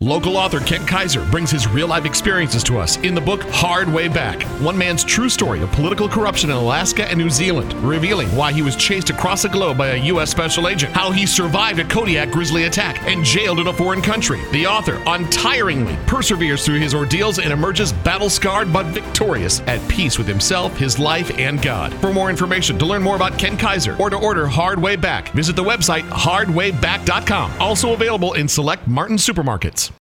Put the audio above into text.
Local author Kent Kaiser brings his real-life experiences to us in the book Hard Way Back, one man's true story of political corruption in Alaska and New Zealand, revealing why he was chased across the globe by a U.S. special agent, how he survived a Kodiak grizzly attack and jailed in a foreign country. The author untiringly perseveres through his ordeals and emerges battle-scarred but victorious, at peace with himself, his life, and God. For more information, to learn more about Kent Kaiser, or to order Hard Way Back, visit the website hardwayback.com. Also available in select Martin supermarkets.